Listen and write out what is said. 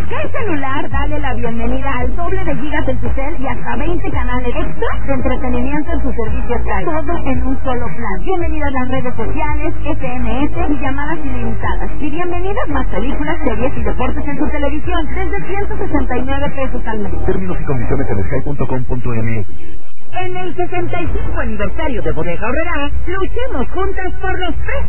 Sky Celular, dale la bienvenida al doble de gigas en tu cel y hasta 20 canales extra de entretenimiento en tu servicio Sky. Todo en un solo plan. Bienvenidas las redes sociales, SMS y llamadas ilimitadas. Y bienvenidas más películas, series y deportes en tu televisión desde 169 pesos al mes. Términos y condiciones en sky.com.mx. En el 65 aniversario de Bodega Aurrerá, luchemos juntas por los precios.